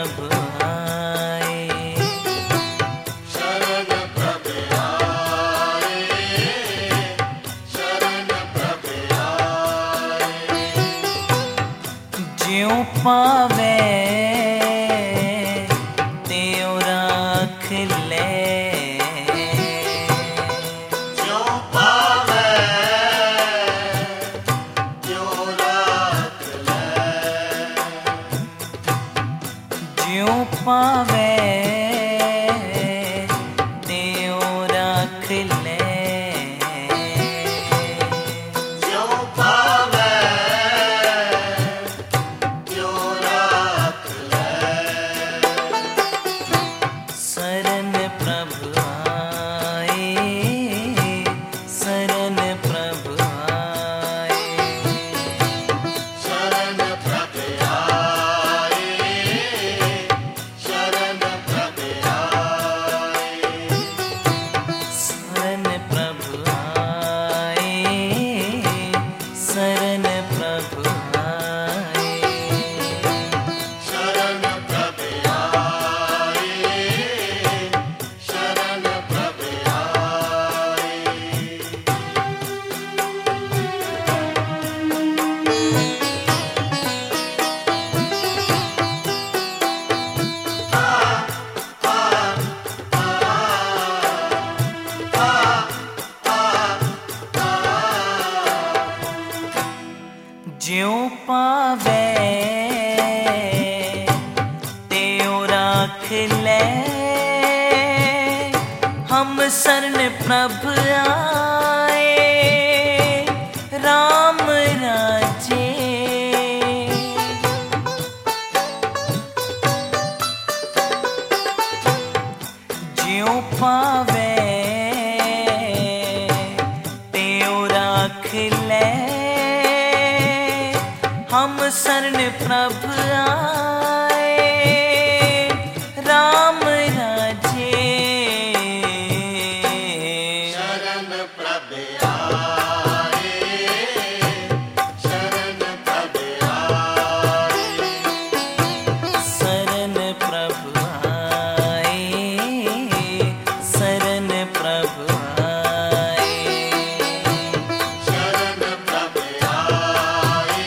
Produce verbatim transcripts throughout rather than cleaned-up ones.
प्रभु आए, शरण प्रभु आए, शरण प्रभु आए। ज्यों पावे त्यों राख ले, ज्यों पावे त्यों राख ले, ज्यों पावे त्यों राख ले, ज्यों पावे त्यों राख ले। शरण प्रभु आए, शरण प्रभु आए, शरण प्रभु आए, शरण प्रभु आए। शरण प्रभु आए, शरण प्रभु आए, शरण प्रभु आए, शरण प्रभु आए। ज्यों पावे त्यों राख ले, हम शरण प्रभु आए, राम राजे। ज्यों पावे त्यों राख ले, हम शरण प्रभु आए, राम राजे। शरण प्रभु आए, शरण प्रभु आए, शरण प्रभु आए, शरण प्रभु आए, शरण प्रभु आए,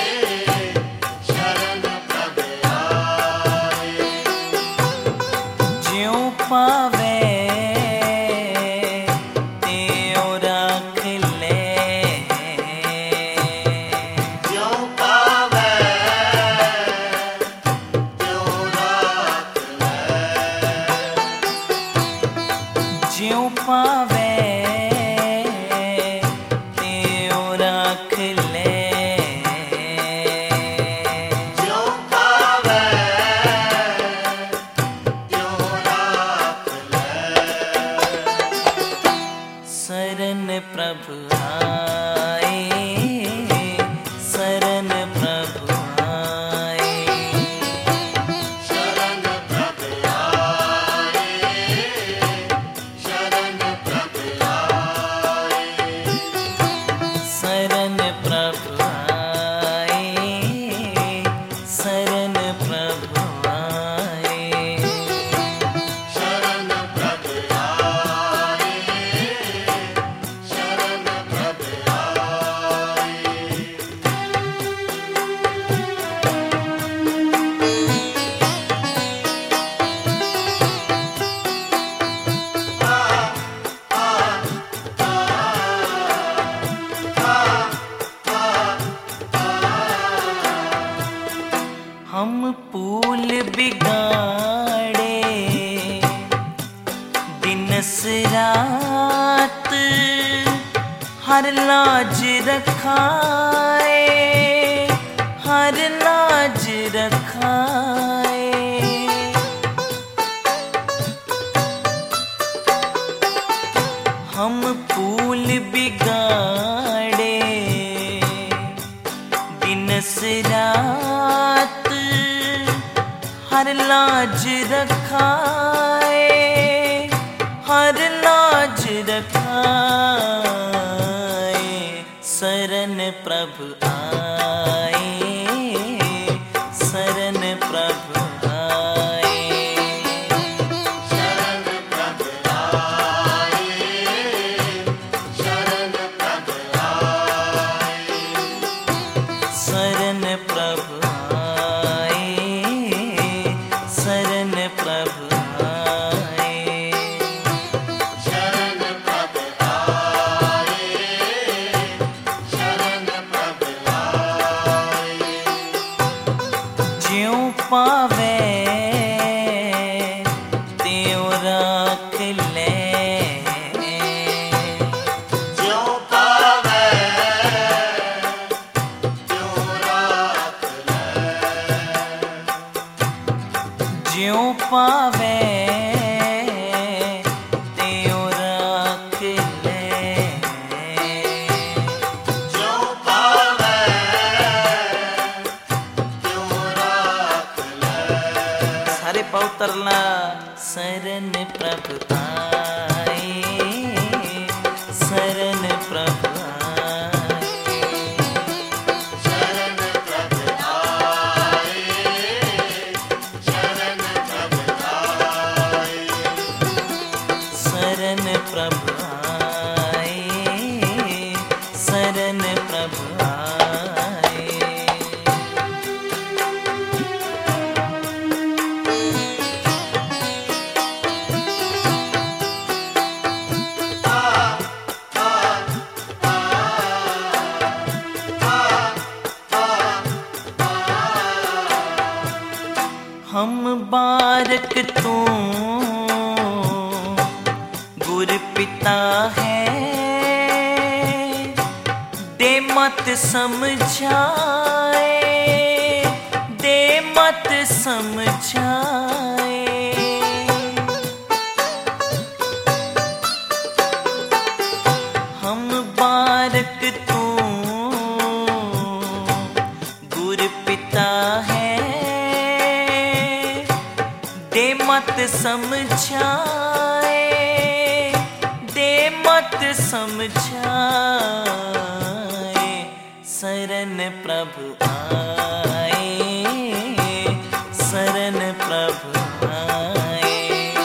शरण प्रभु आए। ज्यों पावे त्यों राख ले, ज्यों पावे त्यों राख ले, ज्यों पावे त्यों राख ले, ज्यों पावे त्यों राख ले। शरण प्रभु आए, शरण प्रभु आए, शरण प्रभु आए, शरण प्रभु आए, शरण प्रभु आए, शरण प्रभु आए, शरण प्रभु आए, शरण प्रभु हम पूल बिगाड़े दिनस रात, हर लाज रखाए, हर लाज रखाए। हम पूल बिगाड़े दिनस रात, हर लाज रखाए, हर लाज रखाए। शरण प्रभु आए, शरण प्रभु आए, ज्यों पावे त्यों राख ले, ज्यों पावे त्यों राख ले, ज्यों पावे त्यों राख ले, ज्यों पावे त्यों राख ले। सारे पाँव तरला। शरण प्रभु आए, शरण प्रभु आए, शरण प्रभु आए, शरण प्रभु आए, शरण प्रभु आए, शरण प्रभु आए। हम बारक तू गुर पिता है, दे मत समझाए, दे मत समझाए। हम बारक तू गुर पिता है, दे मत समझाए, दे मत समझाए। शरण प्रभु आए, शरण प्रभु आए,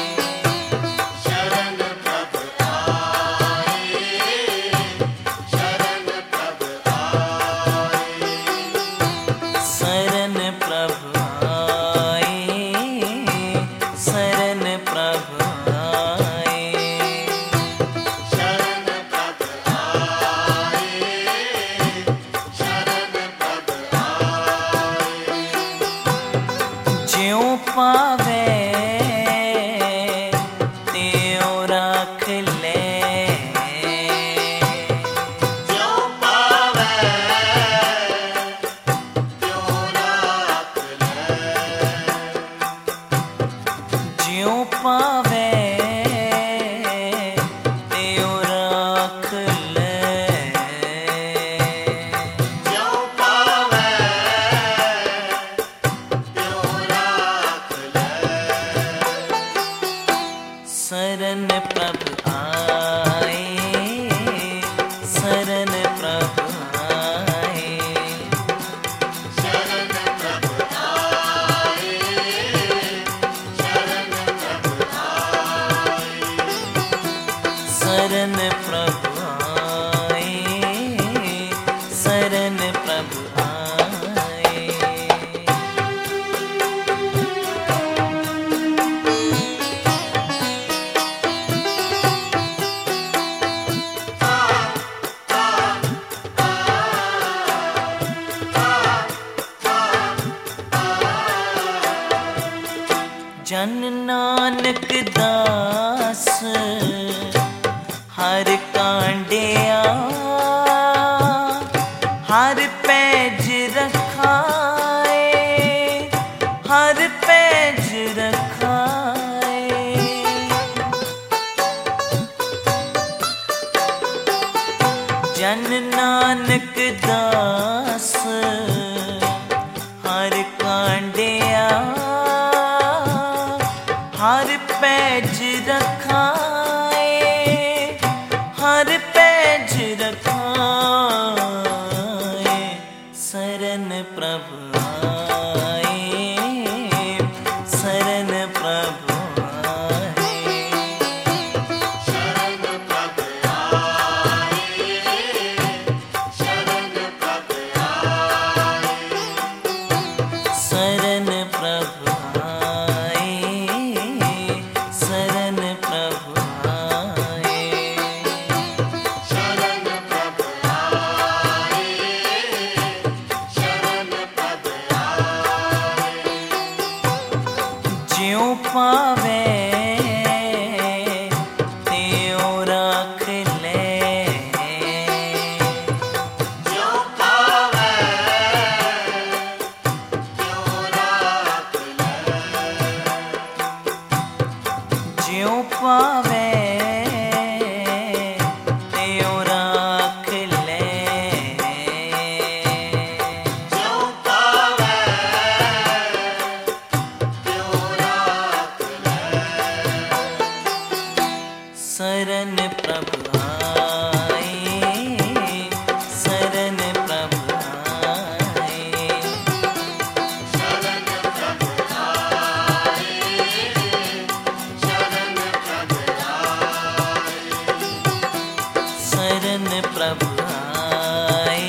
शरण प्रभु आए, शरण प्रभु आए, शरण प्रभु आए, शरण प्रभु आए। शरण प्रभु आए, शरण प्रभु आए। ज्यों पावे त्यों राख ले, ज्यों पावे त्यों राख ले, ज्यों पावे त्यों राख ले, ज्यों पावे त्यों राख ले। शरण प्रभु आए, शरण प्रभु आए, शरण प्रभु आए, शरण प्रभु आए, शरण प्रभु आए, शरण प्रभु आए। जन नानक दास हर कांडिया, हर पैज रखाए, हर पैज रखाए। जन नानक दास हर कांडिया, हर पैज रखाए, हर पैज रखाए। शरण प्रभु आए, शरण प्रभु आए, शरण प्रभु आए, शरण प्रभु आए, शरण प्रभु आए, शरण प्रभु पावे त्यों रख ले, ज्यों पावे त्यों रख ले, ज्यों पावे त्यों रख ले, ज्यों पावे त्यों रख ले। शरण प्रभु आए, शरण प्रभु आए, शरण प्रभु आए, शरण प्रभु आए, शरण प्रभु आए,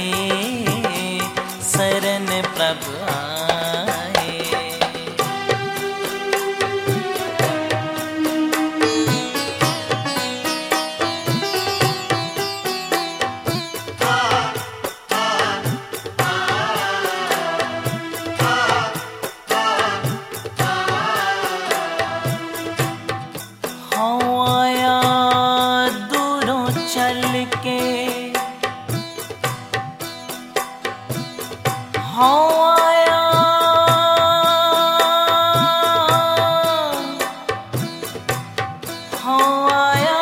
शरण प्रभु आए। हाँ आया दूरों चल के, हाँ आया, हाँ आया,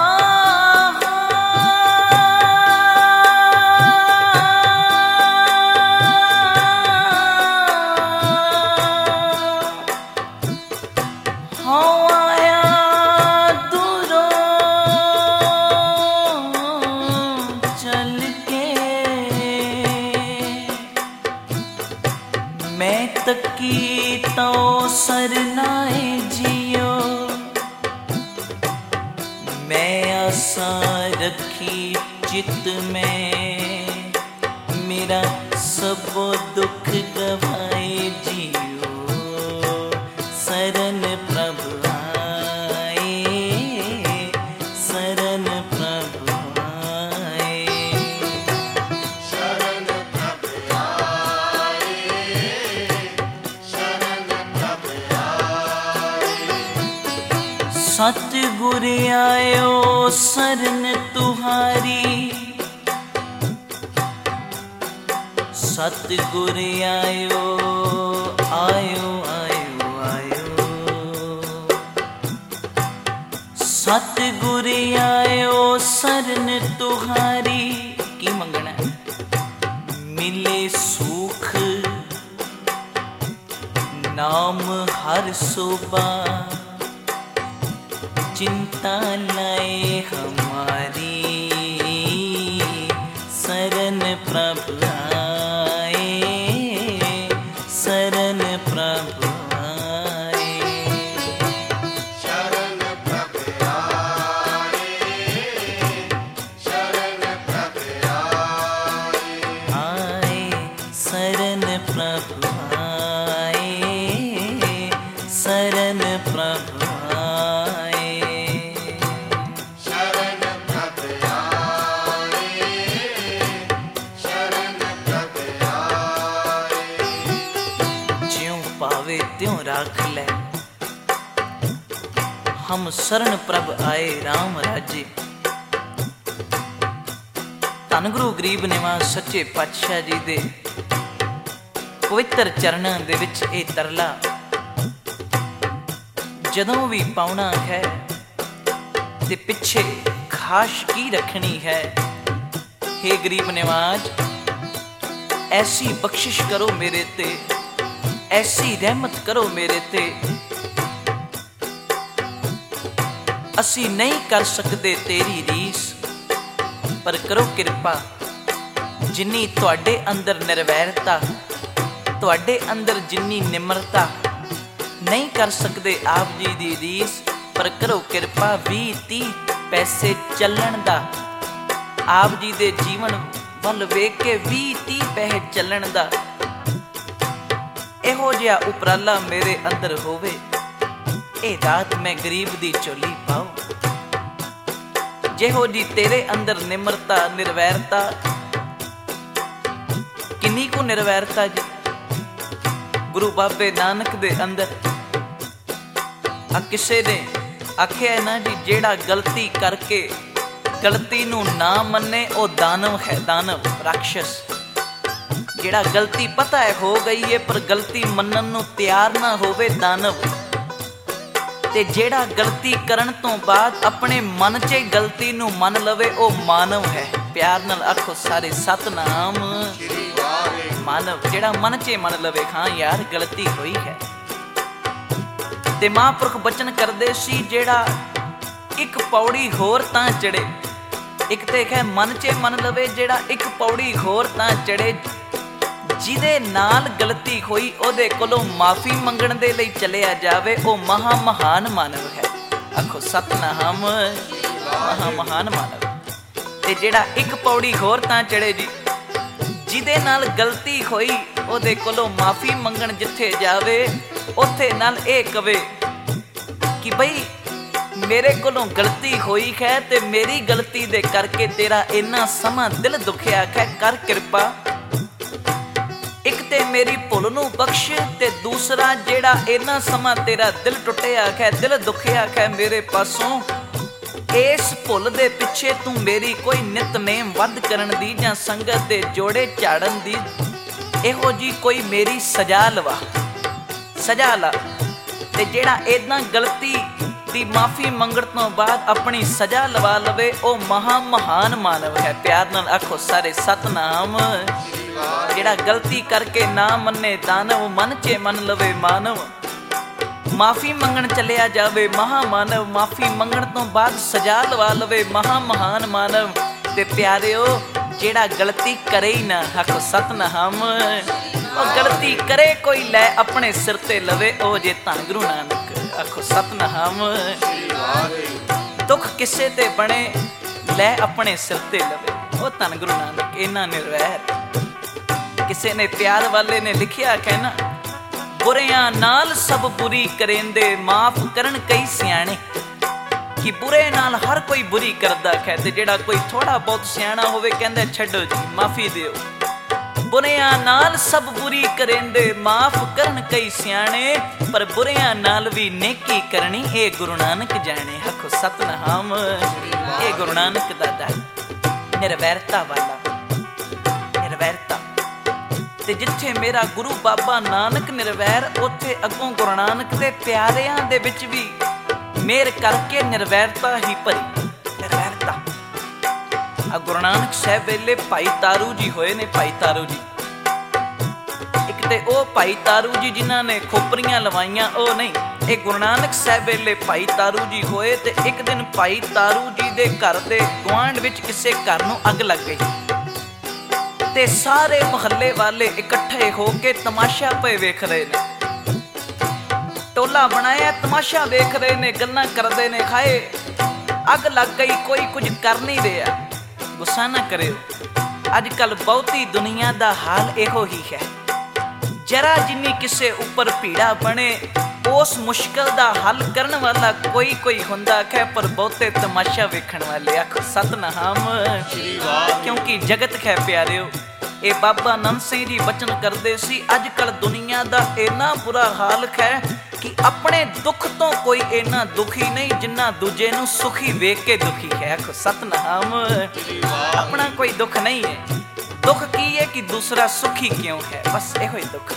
हाँ आया दूरों चल के, मैं तकी तो सरनाए जियो, मैं आशा रखी चित में, मेरा सब दुख गवाए जियो, शरण प्रभु आए, शरण प्रभु आए, शरण प्रभु आए, शरण प्रभु आए, सतगुर आयो शरण तुहारी, सतगुर आयो, आयो आयो आयो, सतगुर आयो शरण तुहारी। की मंगना है? मिले सुख नाम हर सोबा, चिंता लाए हमारी, शरण प्रभु आए, शरण प्रभु आए, शरण प्रभु आए, शरण प्रभु आए, आए शरण प्रभु आए, शरण प्रभु आए, शरण प्रभु आए, शरण प्रभु आए, ज्यों पावे त्यों राख ले, हम शरण प्रभ आए राम राजे। ਧੰਨ ਗੁਰੂ ਗਰੀਬ ਨਿਵਾਸ ਸੱਚੇ ਪਾਤਸ਼ਾਹ ਜੀ ਦੇ ਪਵਿੱਤਰ ਚਰਨਾਂ ਦੇ ਵਿੱਚ ਇਹ ਤਰਲਾ ਜਦੋਂ ਵੀ ਪਾਉਣਾ ਹੈ ਤੇ ਪਿੱਛੇ ਖਾਸ਼ ਕੀ ਰੱਖਣੀ ਹੈ। हे ਗਰੀਬ ਨਿਵਾਜ, ਐਸੀ ਬਖਸ਼ਿਸ਼ ਕਰੋ ਮੇਰੇ ਤੇ, ਐਸੀ ਰਹਿਮਤ ਕਰੋ ਮੇਰੇ ਤੇ, ਅਸੀਂ ਨਹੀਂ ਕਰ ਸਕਦੇ ਤੇਰੀ ਰੀਸ, ਪਰ ਕਰੋ ਕਿਰਪਾ ਜਿੰਨੀ ਤੁਹਾਡੇ ਅੰਦਰ ਨਿਰਵੈਰਤਾ, ਤੁਹਾਡੇ ਅੰਦਰ ਜਿੰਨੀ ਨਿਮਰਤਾ, ਨਹੀਂ ਕਰ ਸਕਦੇ ਆਪ ਜੀ ਦੀ ਰੀਸ, ਪਰ ਕਰੋ ਕਿਰਪਾ ਵੀਹ ਤੀਹ ਪੈਸੇ ਚੱਲਣ ਦਾ, ਆਪ ਜੀ ਦੇ ਜੀਵਨ ਵੱਲ ਵੇਖ ਕੇ ਵੀਹ ਤੀਹ ਪੈਸੇ ਚੱਲਣ ਦਾ ਇਹੋ ਜਿਹਾ ਉਪਰਾਲਾ ਮੇਰੇ ਅੰਦਰ ਹੋਵੇ। ਇਹ ਰਾਤ ਮੈਂ ਗਰੀਬ ਦੀ ਝੋਲੀ ਪਾਉ, ਜਿਹੋ ਜੀ ਤੇਰੇ ਅੰਦਰ ਨਿਮਰਤਾ ਨਿਰਵੈਰਤਾ, ਕਿੰਨੀ ਕੁ ਨਿਰਵੈਰਤਾ ਜੀ ਗੁਰੂ ਬਾਬੇ ਨਾਨਕ ਦੇ ਅੰਦਰ, ਆ ਕਿਸੇ ਨੇ ਆਖਿਆ ਨਾ ਜੀ, ਜਿਹੜਾ ਗਲਤੀ ਕਰਕੇ ਗਲਤੀ ਨੂੰ ਨਾ ਮੰਨੇ ਉਹ ਦਾਨਵ ਹੈ, ਦਾਨਵ, ਰਾਖਸ਼ਸ। ਜਿਹੜਾ ਗਲਤੀ ਪਤਾ ਹੈ ਹੋ ਗਈ ਹੈ ਪਰ ਗਲਤੀ ਮੰਨਣ ਨੂੰ ਤਿਆਰ ਨਾ ਹੋਵੇ, ਦਾਨਵ। ਤੇ ਜਿਹੜਾ ਗਲਤੀ ਕਰਨ ਤੋਂ ਬਾਅਦ ਆਪਣੇ ਮਨ 'ਚ ਗਲਤੀ ਨੂੰ ਮੰਨ ਲਵੇ ਉਹ ਮਾਨਵ ਹੈ। ਪਿਆਰ ਨਾਲ ਆਖੋ ਸਾਰੇ ਸਤਨਾਮ ਮਾਨਵ। ਜਿਹੜਾ ਮਨ 'ਚ ਮੰਨ ਲਵੇ ਹਾਂ ਯਾਰ ਗਲਤੀ ਹੋਈ ਹੈ। ਤੇ ਮਹਾਂਪੁਰਖ ਬਚਨ ਕਰਦੇ ਸੀ, ਜਿਹੜਾ ਇੱਕ ਪੌੜੀ ਹੋਰ ਤਾਂ ਚੜੇ। ਇੱਕ ਤੇ ਹੈ ਮਨ 'ਚ ਮੰਨ ਲਵੇ, ਜਿਹੜਾ ਇੱਕ ਪੌੜੀ ਹੋਰ ਤਾਂ ਚੜੇ। ਜਿਹਦੇ ਨਾਲ ਗਲਤੀ ਹੋਈ ਉਹਦੇ ਕੋਲੋਂ ਮਾਫੀ ਮੰਗਣ ਦੇ ਲਈ ਚਲਿਆ ਜਾਵੇ, ਉਹ ਮਹਾ ਮਹਾਨ ਮਾਨਵ ਹੈ। ਆਖੋ ਸਤਨਾਮ ਮਹਾ ਮਹਾਨ ਮਾਨਵ। ਤੇ ਜਿਹੜਾ ਇੱਕ ਪੌੜੀ ਹੋਰ ਤਾਂ ਚੜੇ ਜੀ, ਜਿਹਦੇ ਨਾਲ ਗਲਤੀ ਹੋਈ ਉਹਦੇ ਕੋਲੋਂ ਮਾਫੀ ਮੰਗਣ ਜਿੱਥੇ ਜਾਵੇ, ਉੱਥੇ ਨਾਲ ਇਹ ਕਵੇ ਕਿ ਬਈ ਮੇਰੇ ਕੋਲੋਂ ਗਲਤੀ ਹੋਈ ਹੈ ਤੇ ਮੇਰੀ ਗਲਤੀ ਦੇ ਕਰਕੇ ਤੇਰਾ ਇੰਨਾ ਸਮਾਂ ਦਿਲ ਦੁਖਿਆ ਹੈ, ਕਰ ਕਿਰਪਾ। ਇੱਕ ਤੇ ਮੇਰੀ ਭੁੱਲ ਨੂੰ ਬਖਸ਼, ਤੇ ਦੂਸਰਾ ਜਿਹੜਾ ਇੰਨਾ ਸਮਾਂ ਤੇਰਾ ਦਿਲ ਟੁੱਟਿਆ ਹੈ, ਦਿਲ ਦੁਖਿਆ ਹੈ ਮੇਰੇ ਪਾਸੋਂ, ਇਸ ਭੁੱਲ ਦੇ ਪਿੱਛੇ ਤੂੰ ਮੇਰੀ ਕੋਈ ਨਿਤਨੇਮ ਵੱਧ ਕਰਨ ਦੀ ਜਾਂ ਸੰਗਤ ਦੇ ਜੋੜੇ ਝਾੜਨ ਦੀ ਇਹੋ ਜੀ ਕੋਈ ਮੇਰੀ ਸਜ਼ਾ ਲਵਾ, ਸਜ਼ਾ ਲਾ। ਤੇ ਜਿਹੜਾ ਇਦਾਂ ਗਲਤੀ ਦੀ ਮਾਫੀ ਮੰਗਣ ਤੋਂ ਬਾਅਦ ਆਪਣੀ ਸਜ਼ਾ ਲਵਾ ਲਵੇ, ਉਹ ਮਹਾ ਮਹਾਨ ਮਾਨਵ ਹੈ। ਪਿਆਰ ਨਾਲ ਆਖੋ ਸਾਰੇ ਸਤਨਾਮ। ਜਿਹੜਾ ਗਲਤੀ ਕਰਕੇ ਨਾ ਮੰਨੇ ਦਾਨਵ, ਮਨ 'ਚ ਮੰਨ ਲਵੇ ਮਾਨਵ। ਮਾਫੀ ਮੰਗਣ ਚੱਲਿਆ ਜਾਵੇ ਮਹਾ ਮਾਨਵ, ਮਾਫੀ ਮੰਗਣ ਤੋਂ ਬਾਅਦ ਸਜ਼ਾ ਲਵਾ ਲਵੇ ਮਹਾ ਮਹਾਨ ਮਾਨਵ। ਤੇ ਪਿਆਰਿਓ ਜਿਹੜਾ ਗਲਤੀ ਕਰੇ ਹੀ ਨਾ, ਆਖੋ ਸਤਨਾਮ। ਉਹ ਗਲਤੀ ਕਰੇ ਕੋਈ ਲੈ ਆਪਣੇ ਸਿਰ ਤੇ ਲਵੇ, ਉਹ ਜੇ ਧੰਨ ਗੁਰੂ ਨਾਨਕ। ਆਖੋ ਸਤਨਾਮ। ਦੁੱਖ ਕਿਸੇ ਤੇ ਬਣੇ ਲੈ ਆਪਣੇ ਸਿਰ ਤੇ ਲਵੇ, ਉਹ ਧੰਨ ਗੁਰੂ ਨਾਨਕ। ਇਹਨਾਂ ਨਿਰਵੈਰ ਕਿਸੇ ਨੇ ਪਿਆਰ ਵਾਲੇ ਨੇ ਲਿਖਿਆ ਹੈ ਨਾ, ਬੁਰਿਆਂ ਨਾਲ ਸਭ ਬੁਰੀ ਕਰੇਂਦੇ, ਮਾਫ ਕਰਨ ਕਈ ਸਿਆਣੇ। ਕਿ ਬੁਰੇ ਨਾਲ ਹਰ ਕੋਈ ਬੁਰੀ ਕਰਦਾ ਹੈ, ਤੇ ਜਿਹੜਾ ਕੋਈ ਥੋੜਾ ਬਹੁਤ ਸਿਆਣਾ ਹੋਵੇ ਕਹਿੰਦਾ ਛੱਡੋ ਜੀ ਮਾਫੀ ਦਿਓ। ਬੁਰਿਆਂ ਨਾਲ ਸਭ ਬੁਰੀ ਕਰੇਂਦੇ, ਮਾਫ ਕਰਨ ਕਈ ਸਿਆਣੇ। ਪਰ ਬੁਰਿਆਂ ਨਾਲ ਵੀ ਨੇਕੀ ਕਰਨੀ, ਇਹ ਗੁਰੂ ਨਾਨਕ ਜਾਣੇ। ਆਖੋ ਸਤਨਾਮ। ਇਹ ਗੁਰੂ ਨਾਨਕ ਦਾ ਦਰ, ਨਿਰਵੈਰਤਾ ਵਾਲਾ, ਨਿਰਵੈਰਤਾ। ਤੇ ਜਿੱਥੇ ਮੇਰਾ ਗੁਰੂ ਬਾਬਾ ਨਾਨਕ ਨਿਰਵੈਰ, ਉੱਥੇ ਅੱਗੋਂ ਗੁਰੂ ਨਾਨਕ ਦੇ ਪਿਆਰਿਆਂ ਦੇ ਵਿੱਚ ਵੀ ਮੇਰ ਕਰਕੇ ਨਿਰਵੈਰਤਾ ਹੀ ਭਰੀ, ਨਿਰਵੈਰਤਾ। ਆ ਗੁਰੂ ਨਾਨਕ ਸਾਹਿਬ ਵੇਲੇ ਭਾਈ ਤਾਰੂ ਜੀ ਹੋਏ ਨੇ, ਭਾਈ ਤਾਰੂ ਜੀ। ਇੱਕ ਤੇ ਉਹ ਭਾਈ ਤਾਰੂ ਜੀ ਜਿਨ੍ਹਾਂ ਨੇ ਖੋਪਰੀਆਂ ਲਵਾਈਆਂ, ਉਹ ਨਹੀਂ। ਇਹ ਗੁਰੂ ਨਾਨਕ ਸਾਹਿਬ ਵੇਲੇ ਭਾਈ ਤਾਰੂ ਜੀ ਹੋਏ। ਤੇ ਇੱਕ ਦਿਨ ਭਾਈ ਤਾਰੂ ਜੀ ਦੇ ਘਰ ਦੇ ਗੁਆਂਢ ਵਿੱਚ ਕਿਸੇ ਘਰ ਨੂੰ ਅੱਗ ਲੱਗ ਗਈ, ਤੇ ਸਾਰੇ ਮੁਹੱਲੇ ਵਾਲੇ ਇਕੱਠੇ ਹੋ ਕੇ ਤਮਾਸ਼ਾ ਪਏ ਵੇਖ ਰਹੇ ਨੇ। ਟੋਲਾ ਬਣਾਇਆ, ਤਮਾਸ਼ਾ ਵੇਖ ਰਹੇ ਨੇ, ਗੱਲਾਂ ਕਰਦੇ ਨੇ। ਖਾਏ ਅੱਗ ਲੱਗ ਗਈ, ਕੋਈ ਕੁਝ ਕਰ ਨਹੀਂ ਰਿਹਾ। ਗੁੱਸਾ ਨਾ ਕਰਿਓ, ਅੱਜ ਕੱਲ ਬਹੁਤੀ ਦੁਨੀਆ ਦਾ ਹਾਲ ਇਹੋ ਹੀ ਹੈ। ਜਰਾ ਜਿੰਨੀ ਕਿਸੇ ਉੱਪਰ ਭੀੜਾ ਬਣੇ, ਉਸ ਮੁਸ਼ਕਲ ਦਾ ਹੱਲ ਕਰਨ ਵਾਲਾ ਕੋਈ ਕੋਈ ਹੁੰਦਾ ਹੈ, ਪਰ ਬਹੁਤੇ ਤਮਾਸ਼ਾ ਵੇਖਣ ਵਾਲੇ। ਆਖੋ ਸਤਨਾਮ। ਕਿਉਂਕਿ ਜਗਤ ਹੈ ਪਿਆਰਿਓ, ਇਹ ਬਾਬਾ ਨੰਦ ਸਿੰਘ ਜੀ ਬਚਨ ਕਰਦੇ ਸੀ, ਅੱਜ ਕੱਲ ਦੁਨੀਆ ਦਾ ਇੰਨਾ ਬੁਰਾ ਹਾਲ ਹੈ ਕਿ ਆਪਣੇ ਦੁੱਖ ਤੋਂ ਕੋਈ ਇੰਨਾ ਦੁਖੀ ਨਹੀਂ ਜਿੰਨਾ ਦੂਜੇ ਨੂੰ ਸੁਖੀ ਵੇਖ ਕੇ ਦੁਖੀ ਹੈ। ਆਖੋ ਸਤਨਾਮ। ਆਪਣਾ ਕੋਈ ਦੁੱਖ ਨਹੀਂ ਹੈ, ਦੁੱਖ ਕੀ ਹੈ ਕਿ ਦੂਸਰਾ ਸੁਖੀ ਕਿਉਂ ਹੈ, ਬਸ ਇਹੋ ਹੀ ਦੁੱਖ।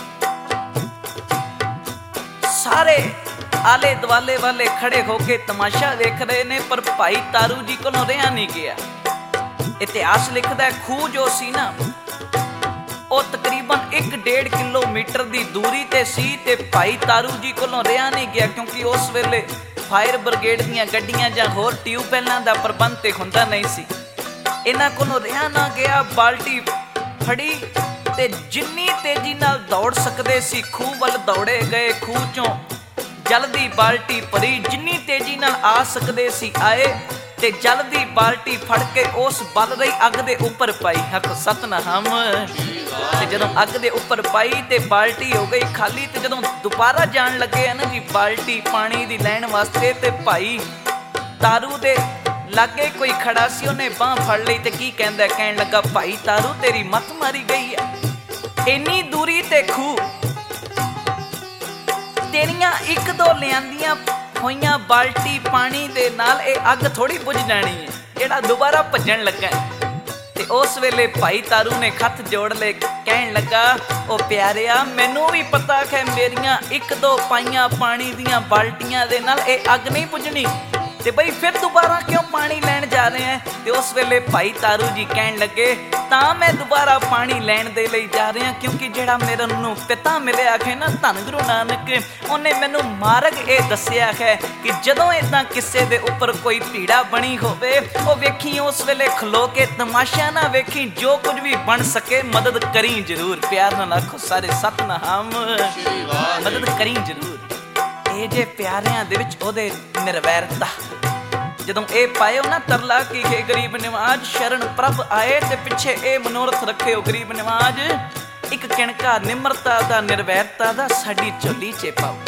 ਸਾਰੇ ਆਲੇ ਦੁਆਲੇ ਵਾਲੇ ਖੜੇ ਹੋ ਕੇ ਤਮਾਸ਼ਾ ਵੇਖ ਰਹੇ ਨੇ, ਪਰ ਭਾਈ ਤਾਰੂ ਜੀ ਕੋਲੋਂ ਰਿਹਾ ਨਹੀਂ ਗਿਆ। ਇਤਿਹਾਸ ਲਿਖਦਾ ਖੂਹ ਜੋ ਸੀ ਨਾ, ਉਹ ਤਕਰੀਬਨ ਇੱਕ ਡੇਢ ਕਿਲੋਮੀਟਰ ਦੀ ਦੂਰੀ ਤੇ ਸੀ, ਤੇ ਭਾਈ ਤਾਰੂ ਜੀ ਕੋਲੋਂ ਰਿਹਾ ਨਹੀਂ ਗਿਆ। ਕਿਉਂਕਿ ਉਸ ਵੇਲੇ ਫਾਇਰ ਬ੍ਰਿਗੇਡ ਦੀਆਂ ਗੱਡੀਆਂ ਜਾਂ ਹੋਰ ਟਿਊਬਵੈਲਾਂ ਦਾ ਪ੍ਰਬੰਧ ਤੇ ਹੁੰਦਾ ਨਹੀਂ ਸੀ। ਇਹਨਾਂ ਕੋਲੋਂ ਰਿਹਾ ਨਾ ਗਿਆ। ਬਾਲਟੀ ਫੜੀ ਤੇ ਜਿੰਨੀ ਤੇਜ਼ੀ ਨਾਲ ਦੌੜ ਸਕਦੇ ਸੀ ਖੂਹ ਵੱਲ ਦੌੜੇ ਗਏ। ਖੂਹ ਚੋਂ ਜਲ ਦੀ ਬਾਲਟੀ ਭਰੀ, ਜਿੰਨੀ ਤੇਜ਼ੀ ਨਾਲ ਆ ਸਕਦੇ ਸੀ ਆਏ, ਤੇ ਜਲ ਦੀ ਬਾਲਟੀ ਫੜ ਕੇ ਉਸ ਬਲ ਰਹੀ ਅੱਗ ਦੇ ਉੱਪਰ ਪਾਈ। ਆਖੋ ਸਤਨਾਮ। ਤੇ ਜਦੋਂ ਅੱਗ ਦੇ ਉੱਪਰ ਪਾਈ ਤੇ ਬਾਲਟੀ ਹੋ ਗਈ ਖਾਲੀ। ਤੇ ਜਦੋਂ ਦੁਬਾਰਾ ਜਾਣ ਲੱਗੇ ਨਾ ਜੀ ਬਾਲਟੀ ਪਾਣੀ ਦੀ ਲੈਣ ਵਾਸਤੇ, ਤੇ ਭਾਈ ਤਾਰੂ ਦੇ ਲਾਗੇ ਕੋਈ ਖੜਾ ਸੀ, ਉਹਨੇ ਬਾਂਹ ਫੜ ਲਈ ਤੇ ਕੀ ਕਹਿੰਦਾ, ਕਹਿਣ ਲੱਗਾ ਭਾਈ ਤਾਰੂ ਤੇਰੀ ਮੱਤ ਮਾਰੀ ਗਈ ਆ, ਇੰਨੀ ਦੂਰੀ ਤੇ ਖੂਹ, ਤੇਰੀਆਂ ਇੱਕ ਦੋ ਲਿਆਂਦੀਆਂ ਹੋਈਆਂ ਬਾਲਟੀ ਪਾਣੀ ਦੇ ਨਾਲ ਇਹ ਅੱਗ ਥੋੜੀ ਬੁਝ ਜਾਣੀ ਹੈ, ਜਿਹੜਾ ਦੁਬਾਰਾ ਭੱਜਣ ਲੱਗਾ। ਤੇ ਉਸ ਵੇਲੇ ਭਾਈ ਤਾਰੂ ਨੇ ਹੱਥ ਜੋੜ ਲਏ, ਕਹਿਣ ਲੱਗਾ, ਉਹ ਪਿਆਰਿਆ ਮੈਨੂੰ ਵੀ ਪਤਾ ਕਿ ਮੇਰੀਆਂ ਇੱਕ ਦੋ ਪਾਈਆਂ ਪਾਣੀ ਦੀਆਂ ਬਾਲਟੀਆਂ ਦੇ ਨਾਲ ਇਹ ਅੱਗ ਨਹੀਂ ਬੁਝਣੀ, ਤੇ ਬਈ ਫਿਰ ਦੁਬਾਰਾ ਕਿਉਂ ਪਾਣੀ ਲੈਣ ਜਾ ਰਹੇ ਹੈ? ਤੇ ਉਸ ਵੇਲੇ ਭਾਈ ਤਾਰੂ ਜੀ ਕਹਿਣ ਲੱਗੇ, ਤਾਂ ਮੈਂ ਦੁਬਾਰਾ ਪਾਣੀ ਲੈਣ ਦੇ ਲਈ ਜਾ ਰਿਹਾ ਕਿਉਂਕਿ ਜਿਹੜਾ ਮੇਰੇ ਨੂੰ ਪਿਤਾ ਮਿਲਿਆ ਹੈ ਨਾ ਧੰਨ ਗੁਰੂ ਨਾਨਕ, ਉਹਨੇ ਮੈਨੂੰ ਮਾਰਗ ਇਹ ਦੱਸਿਆ ਹੈ ਕਿ ਜਦੋਂ ਇਦਾਂ ਕਿਸੇ ਦੇ ਉੱਪਰ ਕੋਈ ਪੀੜਾ ਬਣੀ ਹੋਵੇ, ਉਹ ਵੇਖੀ ਉਸ ਵੇਲੇ ਖਲੋ ਕੇ ਤਮਾਸ਼ਾ ਨਾ ਵੇਖੀ, ਜੋ ਕੁਝ ਵੀ ਬਣ ਸਕੇ ਮਦਦ ਕਰੀ ਜ਼ਰੂਰ। ਪਿਆਰ ਨਾਲ ਆਖੋ ਸਾਰੇ ਸਤਨਾਮ, ਮਦਦ ਕਰੀ ਜ਼ਰੂਰ। ਇਹ ਜੇ ਪਿਆਰਿਆਂ ਦੇ ਵਿੱਚ ਉਹਦੇ ਨਿਰਵੈਰਤਾ ਜਦੋਂ ਇਹ ਪਾਇਓ ਨਾ ਤਰਲਾ ਕੀ ਹੈ ਗਰੀਬ ਨਿਵਾਜ, ਸ਼ਰਨ ਪ੍ਰਭ ਆਏ ਤੇ ਪਿੱਛੇ ਇਹ ਮਨੋਰਥ ਰੱਖਿਓ ਗਰੀਬ ਨਿਵਾਜ, ਇੱਕ ਕਿਣਕਾ ਨਿਮਰਤਾ ਦਾ ਨਿਰਵੈਰਤਾ ਦਾ ਸਾਡੀ ਝੋਲੀ ਚ ਪਾਓ।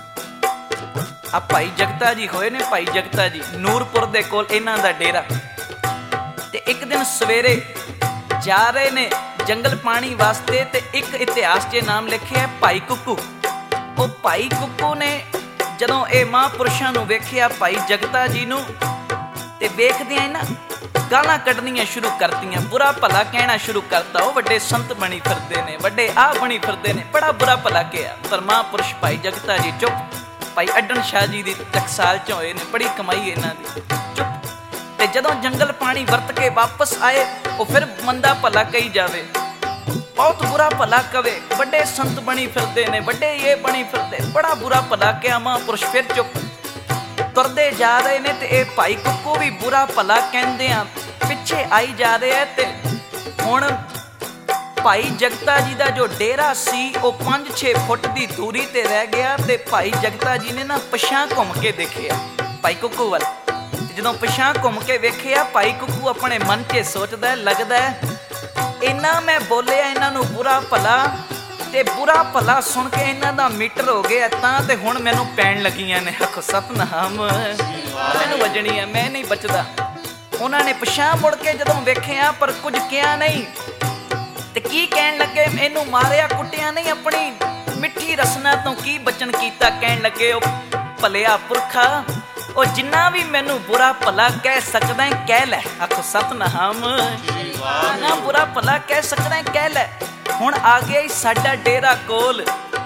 ਆ ਭਾਈ ਜਗਤਾ ਜੀ ਹੋਏ ਨੇ, ਭਾਈ ਜਗਤਾ ਜੀ ਨੂਰਪੁਰ ਦੇ ਕੋਲ ਇਹਨਾਂ ਦਾ ਡੇਰਾ, ਤੇ ਇੱਕ ਦਿਨ ਸਵੇਰੇ ਜਾ ਰਹੇ ਨੇ ਜੰਗਲ ਪਾਣੀ ਵਾਸਤੇ, ਤੇ ਇੱਕ ਇਤਿਹਾਸ 'ਚ ਨਾਮ ਲਿਖਿਆ ਭਾਈ ਕੁੱਕੂ। ਉਹ ਭਾਈ ਕੁੱਕੂ ਨੇ ਜਦੋਂ ਇਹ ਮਹਾਂਪੁਰਸ਼ਾਂ ਨੂੰ ਵੇਖਿਆ ਭਾਈ ਜਗਤਾ ਜੀ ਨੂੰ, ਤੇ ਵੇਖਦਿਆਂ ਨਾ ਗਾਲਾਂ ਕੱਢਣੀਆਂ ਸ਼ੁਰੂ ਕਰਤੀਆਂ, ਬੁਰਾ ਭਲਾ ਕਹਿਣਾ ਸ਼ੁਰੂ ਕਰਤਾ। ਉਹ ਵੱਡੇ ਸੰਤ ਬਣੀ ਫਿਰਦੇ ਨੇ, ਵੱਡੇ ਆ ਬਣੀ ਫਿਰਦੇ ਨੇ, ਬੜਾ ਬੁਰਾ ਭਲਾ ਕਿਹਾ। ਪਰ ਮਹਾਂਪੁਰਸ਼ ਭਾਈ ਜਗਤਾ ਜੀ ਚੁੱਪ। ਭਾਈ ਅੱਡਣ ਸ਼ਾਹ ਜੀ ਦੀ ਟਕਸਾਲ 'ਚ ਹੋਏ ਨੇ, ਬੜੀ ਕਮਾਈ ਇਹਨਾਂ ਦੀ, ਚੁੱਪ। ਤੇ ਜਦੋਂ ਜੰਗਲ ਪਾਣੀ ਵਰਤ ਕੇ ਵਾਪਸ ਆਏ, ਉਹ ਫਿਰ ਮੰਦਾ ਭਲਾ ਕਹੀ ਜਾਵੇ, ਬਹੁਤ ਬੁਰਾ ਭਲਾ ਕਵੇ, ਵੱਡੇ ਸੰਤ ਬਣੀ ਫਿਰਦੇ ਨੇ, ਵੱਡੇ ਇਹ ਬਣੀ ਫਿਰਦੇ, ਬੜਾ ਬੁਰਾ ਭਲਾ ਕਿਹਾ। ਮਹਾਂਪੁਰਸ਼ ਫਿਰ ਚੁੱਪ। ਤੁਰਦੇ ਜਾ ਰਹੇ ਨੇ ਤੇ ਇਹ ਭਾਈ ਕੁੱਕੂ ਵੀ ਬੁਰਾ ਭਲਾ ਕਹਿੰਦੇ ਆ ਪਿੱਛੇ ਆਈ ਜਾ ਰਿਹਾ। ਤੇ ਹੁਣ ਭਾਈ ਜਗਤਾ ਜੀ ਦਾ ਜੋ ਡੇਰਾ ਸੀ ਉਹ ਪੰਜ ਛੇ ਫੁੱਟ ਦੀ ਦੂਰੀ ਤੇ ਰਹਿ ਗਿਆ, ਤੇ ਭਾਈ ਜਗਤਾ ਜੀ ਨੇ ਨਾ ਪਿਛਾਂ ਘੁੰਮ ਕੇ ਦੇਖਿਆ ਭਾਈ ਕੁੱਕੂ ਵੱਲ। ਜਦੋਂ ਪਿਛਾਂ ਘੁੰਮ ਕੇ ਵੇਖਿਆ, ਭਾਈ ਕੁੱਕੂ ਆਪਣੇ ਮਨ 'ਚ ਸੋਚਦਾ, ਲੱਗਦਾ ਇੰਨਾ ਮੈਂ ਬੋਲਿਆ ਇਹਨਾਂ ਨੂੰ ਬੁਰਾ ਭਲਾ, ਤੇ ਬੁਰਾ ਭਲਾ ਸੁਣ ਕੇ ਇਹਨਾਂ ਦਾ ਮੀਟਰ ਹੋ ਗਿਆ ਤਾਂ, ਤੇ ਹੁਣ ਮੈਨੂੰ ਪੈਣ ਲੱਗੀਆਂ ਨੇ। ਆਖੋ ਸਤਨਾਮ, ਮੈਨੂੰ ਵੱਜਣੀ ਹੈ, ਮੈਂ ਨਹੀਂ ਬਚਦਾ। ਉਹਨਾਂ ਨੇ ਪਿਛਾਂ ਮੁੜ ਕੇ ਜਦੋਂ ਵੇਖਿਆ ਪਰ ਕੁਝ ਕਿਹਾ ਨਹੀਂ, ਤੇ ਕੀ ਕਹਿਣ ਲੱਗੇ, ਇਹਨੂੰ ਮਾਰਿਆ ਕੁੱਟਿਆ ਨਹੀਂ, ਆਪਣੀ ਮਿੱਠੀ ਰਸਨਾ ਤੋਂ ਕੀ ਬਚਨ ਕੀਤਾ। ਕਹਿਣ ਲੱਗੇ, ਉਹ ਭਲਿਆ ਪੁਰਖਾ, ਉਹ ਜਿੰਨਾ ਵੀ ਮੈਨੂੰ ਬੁਰਾ ਭਲਾ ਕਹਿ ਸਕਦਾ ਕਹਿ ਲੈ। ਆਖੋ ਸਤਨਾਮ, ਨਾ ਬੁਰਾ ਭਲਾ ਕਹਿ ਸਕਦਾ ਕਹਿ ਲੈ। ਹੁਣ ਆ ਗਿਆ ਸਾਡਾ ਡੇਰਾ ਕੋਲ,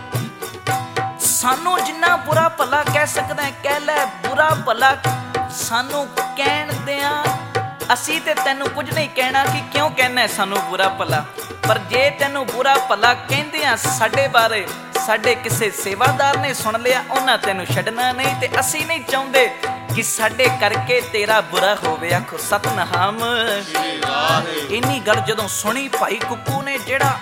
ਸਾਨੂੰ ਜਿੰਨਾ ਬੁਰਾ ਭਲਾ ਕਹਿ ਸਕਦਾ ਕਹਿ ਲੈ। ਬੁਰਾ ਭਲਾ ਸਾਨੂੰ ਕਹਿਣ ਦਿਆਂ ਅਸੀਂ ਤੇ ਤੈਨੂੰ ਕੁਝ ਨਹੀਂ ਕਹਿਣਾ ਕਿ ਕਿਉਂ ਕਹਿਣਾ ਸਾਨੂੰ ਬੁਰਾ ਭਲਾ, ਪਰ ਜੇ ਤੈਨੂੰ ਬੁਰਾ ਭਲਾ ਕਹਿੰਦੇ ਆ ਸਾਡੇ ਬਾਰੇ, ਸਾਡੇ ਕਿਸੇ ਸੇਵਾਦਾਰ ਨੇ ਸੁਣ ਲਿਆ, ਉਹਨਾਂ ਤੈਨੂੰ ਛੱਡਣਾ ਨਹੀਂ, ਤੇ ਅਸੀਂ ਨਹੀਂ ਚਾਹੁੰਦੇ ਕਿ ਸਾਡੇ ਕਰਕੇ ਤੇਰਾ ਬੁਰਾ ਹੋਵੇ। ਆਖੋ ਸਤਨਾਮ। ਇੰਨੀ ਗੱਲ ਜਦੋਂ ਸੁਣੀ ਭਾਈ ਕੁੱਕੂ ਨੇ, ਜਿਹੜਾ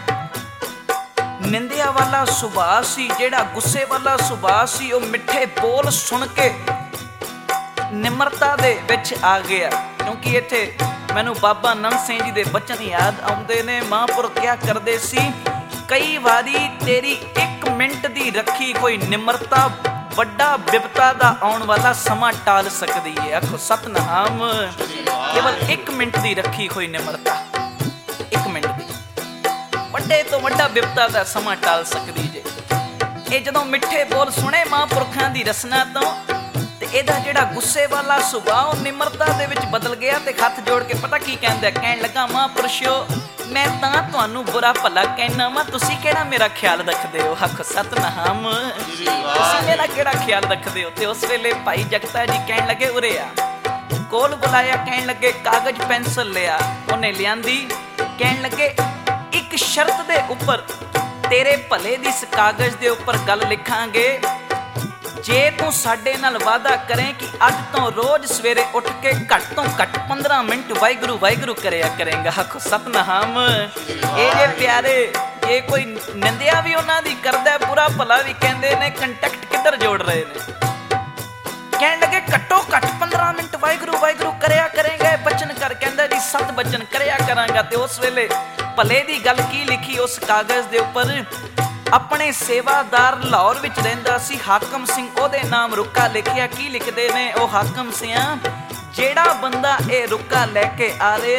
ਨਿੰਦਿਆ ਵਾਲਾ ਸੁਭਾਅ ਸੀ, ਜਿਹੜਾ ਗੁੱਸੇ ਵਾਲਾ ਸੁਭਾਅ ਸੀ, ਉਹ ਮਿੱਠੇ ਬੋਲ ਸੁਣ ਕੇ ਨਿਮਰਤਾ ਦੇ ਵਿੱਚ ਆ ਗਿਆ। ਕਿਉਂਕਿ ਇੱਥੇ ਮੈਨੂੰ ਬਾਬਾ ਨੰਦ ਸਿੰਘ ਜੀ ਦੇ ਬਚਨ ਯਾਦ ਆਉਂਦੇ ਨੇ। ਮਹਾਂਪੁਰ ਕਿਹਾ ਕਰਦੇ ਸੀ, ਕਈ ਵਾਰੀ ਤੇਰੀ ਇੱਕ ਮਿੰਟ ਦੀ ਰੱਖੀ ਕੋਈ ਨਿਮਰਤਾ ਵੱਡਾ ਬਿਪਤਾ ਦਾ ਆਉਣ ਵਾਲਾ ਸਮਾਂ ਟਾਲ ਸਕਦੀ ਹੈ। ਆਖੋ ਸਤਨਾਮ। ਕੇਵਲ ਇੱਕ ਮਿੰਟ ਦੀ ਰੱਖੀ ਹੋਈ ਨਿਮਰਤਾ, ਇੱਕ ਮਿੰਟ ਦੀ ਵੱਡੇ ਤੋਂ ਵੱਡਾ ਬਿਪਤਾ ਦਾ ਸਮਾਂ ਟਾਲ ਸਕਦੀ ਜੇ। ਇਹ ਜਦੋਂ ਮਿੱਠੇ ਬੋਲ ਸੁਣੇ ਮਹਾਂਪੁਰਖਾਂ ਦੀ ਰਸਨਾ ਤੋਂ, ਤੇ ਇਹਦਾ ਜਿਹੜਾ ਗੁੱਸੇ ਵਾਲਾ ਸੁਭਾਅ ਉਹ ਨਿਮਰਤਾ ਦੇ ਵਿੱਚ ਬਦਲ ਗਿਆ, ਤੇ ਹੱਥ ਜੋੜ ਕੇ ਪਤਾ ਕੀ ਕਹਿੰਦਾ, ਕਹਿਣ ਲੱਗਾ, ਮਹਾਂਪੁਰਸ਼ੋ ਮੈਂ ਤਾਂ ਤੁਹਾਨੂੰ ਬੁਰਾ ਭਲਾ ਕਹਿਣਾ ਵਾ, ਤੁਸੀਂ ਕਿਹੜਾ ਮੇਰਾ ਖਿਆਲ ਰੱਖਦੇ ਹੋ। ਆਖੋ ਸਤਨਾਮ, ਤੁਸੀਂ ਮੇਰਾ ਕਿਹੜਾ ਖਿਆਲ ਰੱਖਦੇ ਹੋ। ਤੇ ਉਸ ਵੇਲੇ ਭਾਈ ਜਗਤਾ ਜੀ ਕਹਿਣ ਲੱਗੇ, ਉਰੇ ਆ। ਕੋਲ ਬੁਲਾਇਆ, ਕਹਿਣ ਲੱਗੇ ਕਾਗਜ਼ ਪੈਨਸਲ ਲਿਆ, ਉਹਨੇ ਲਿਆਂਦੀ। ਕਹਿਣ ਲੱਗੇ ਇੱਕ ਸ਼ਰਤ ਦੇ ਉੱਪਰ, ਤੇਰੇ ਭਲੇ ਦੀ ਇਸ ਕਾਗਜ਼ ਦੇ ਉੱਪਰ ਗੱਲ ਲਿਖਾਂਗੇ, ਜੇ ਤੂੰ ਸਾਡੇ ਨਾਲ ਵਾਅਦਾ ਕਰੇ ਕਿ ਅੱਜ ਤੋਂ ਰੋਜ਼ ਸਵੇਰੇ ਉੱਠ ਕੇ ਘੱਟ ਤੋਂ ਘੱਟ ਪੰਦਰਾਂ ਮਿੰਟ ਵਾਹਿਗੁਰੂ ਵਾਹਿਗੁਰੂ ਕਰਿਆ ਕਰੇਗਾ। ਆਖੋ ਸਤਨਾਮ। ਇਹ ਜੇ ਪਿਆਰੇ, ਇਹ ਕੋਈ ਨਿੰਦਿਆ ਵੀ ਉਹਨਾਂ ਦੀ ਕਰਦਾ, ਬੁਰਾ ਭਲਾ ਵੀ ਕਹਿੰਦੇ ਨੇ, ਕੰਟੈਕਟ ਕਿੱਧਰ ਜੋੜ ਰਹੇ ਨੇ। ਕਹਿਣ ਲੱਗੇ ਘੱਟੋ ਘੱਟ ਪੰਦਰਾਂ ਮਿੰਟ ਵਾਹਿਗੁਰੂ ਵਾਹਿਗੁਰੂ ਕਰਿਆ ਕਰੇਗਾ। ਬਚਨ ਕਰ ਕਹਿੰਦਾ ਜੀ ਸਤ ਬਚਨ ਕਰਿਆ ਕਰਾਂਗਾ। ਤੇ ਉਸ ਵੇਲੇ ਭਲੇ ਦੀ ਗੱਲ ਕੀ ਲਿਖੀ ਉਸ ਕਾਗਜ਼ ਦੇ ਉੱਪਰ, ਆਪਣੇ ਸੇਵਾਦਾਰ ਲਾਹੌਰ ਵਿੱਚ ਰਹਿੰਦਾ ਸੀ ਹਾਕਮ ਸਿੰਘ, ਉਹਦੇ ਨਾਮ ਰੁੱਕਾ ਲਿਖਿਆ। ਕੀ ਲਿਖਦੇ ਨੇ ਉਹ ਹਾਕਮ ਸਿਆਂ, ਜਿਹੜਾ ਬੰਦਾ ਇਹ ਰੁੱਕਾ ਲੈ ਕੇ ਆ ਰਿਹਾ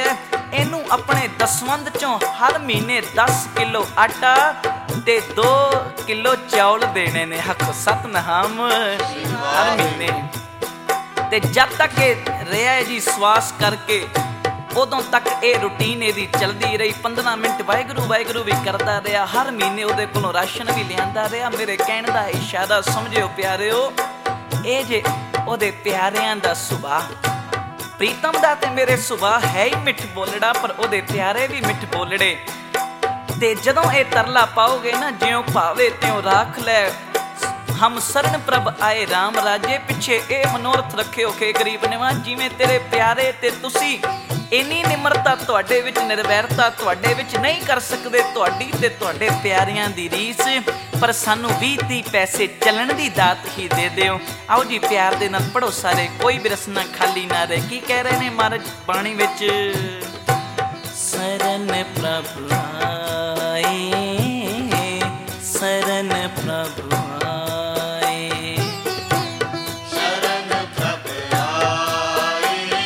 ਇਹਨੂੰ ਆਪਣੇ ਦਸਵੰਧ ਚੋਂ ਹਰ ਮਹੀਨੇ ਦਸ ਕਿਲੋ ਆਟਾ ਤੇ ਦੋ ਕਿਲੋ ਚੌਲ ਦੇਣੇ ਨੇ। ਹੱਕ ਸਤਨਾਮ ਹਰ ਮਹੀਨੇ। ਤੇ ਜਦ ਤੱਕ ਇਹ ਰਿਹਾ ਜੀ ਸਵਾਸ ਕਰਕੇ, ਉਦੋਂ ਤੱਕ ਇਹ ਰੂਟੀਨ ਇਹਦੀ ਚੱਲਦੀ ਰਹੀ। ਪੰਦਰਾਂ ਮਿੰਟ ਵਾਹਿਗੁਰੂ ਵਾਹਿਗੁਰੂ ਵੀ ਕਰਦਾ ਰਿਹਾ। ਹਰ ਮਹੀਨੇ ਉਹਦੇ ਕੋਲੋਂ ਰਾਸ਼ਨ ਵੀ ਲਿਆਂਦਾ ਰਿਹਾ। ਮੇਰੇ ਕਹਿਣ ਦਾ ਇਸ਼ਾਰਾ ਸਮਝਿਓ ਪਿਆਰਿਓ, ਇਹ ਜੇ ਉਹਦੇ ਪਿਆਰਿਆਂ ਦਾ ਸੁਭਾਅ। ਪ੍ਰੀਤਮ ਦਾ ਤੇ ਮੇਰੇ ਸੁਭਾਅ ਹੈ ਹੀ ਮਿੱਠ ਬੋਲੜਾ, ਪਰ ਉਹਦੇ ਪਿਆਰੇ ਵੀ ਮਿੱਠ ਬੋਲੜੇ। ਤੇ ਜਦੋਂ ਇਹ ਤਰਲਾ ਪਾਓਗੇ ਨਾ, ਜਿਉਂ ਭਾਵੇ ਤਿਉਂ ਰਾਖ ਲੈ, ਹਮ ਸਰਨ ਪ੍ਰਭ ਆਏ ਰਾਮ ਰਾਜੇ। ਪਿੱਛੇ ਇਹ ਮਨੋਰਥ ਰੱਖਿਓ ਕਿ ਗਰੀਬ ਨਿਵਾਜ, ਜਿਵੇਂ ਤੇਰੇ ਪਿਆਰੇ ਤੇ ਤੁਸੀਂ ਇੰਨੀ ਨਿਮਰਤਾ ਤੁਹਾਡੇ ਵਿੱਚ, ਨਿਰਵੈਰਤਾ ਤੁਹਾਡੇ ਵਿੱਚ ਨਹੀਂ ਕਰ ਸਕਦੇ, ਤੁਹਾਡੀ ਤੇ ਤੁਹਾਡੇ ਪਿਆਰਿਆਂ ਦੀ ਰੀਸ, ਪਰ ਸਾਨੂੰ ਵੀਹ ਤੀਹ ਪੈਸੇ ਚੱਲਣ ਦੀ ਦਾਤ ਹੀ ਦੇ ਦਿਓ। ਆਓ ਜੀ ਪਿਆਰ ਦੇ ਨਾਲ ਪੜੋ ਸਾਰੇ, ਕੋਈ ਵੀ ਰਸਨਾ ਖਾਲੀ ਨਾ ਰਹੇ। ਕੀ ਕਹਿ ਰਹੇ ਨੇ ਮਹਾਰਾਜ ਬਾਣੀ ਵਿੱਚ? ਸਰਨ ਪ੍ਰਭ ਆਏ, ਸਰਨ ਪ੍ਰਭ ਆਏ, शरण प्रभ आए,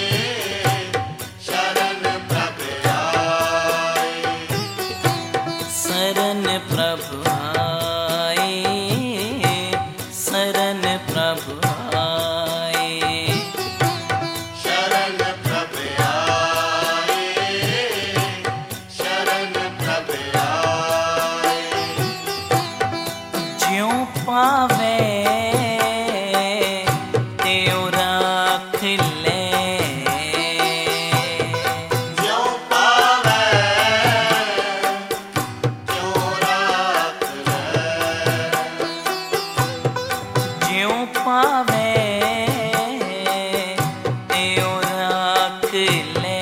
शरण प्रभ आए, शरण प्रभु आए, शरण प्रभु आए, शरण प्रभ आए, शरण प्रभ आए, ज्यों पावे त्यों राख ले, ज्यों पावै त्यों राख ले, ज्यों पावे त्यों राख ले,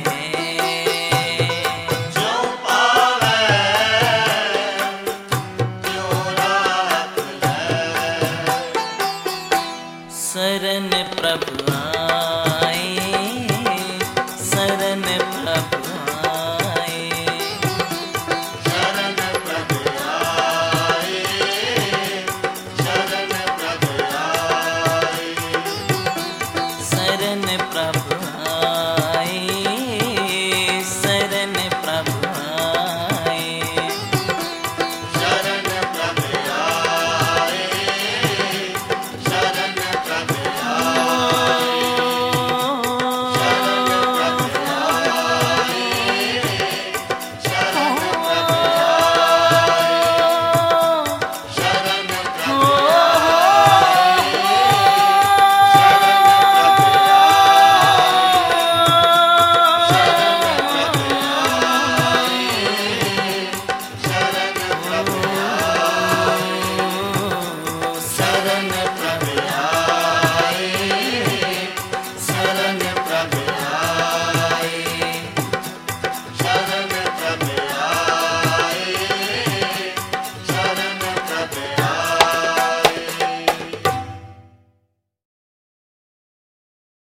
ज्यों पावै त्यों राख ले, शरण प्रभु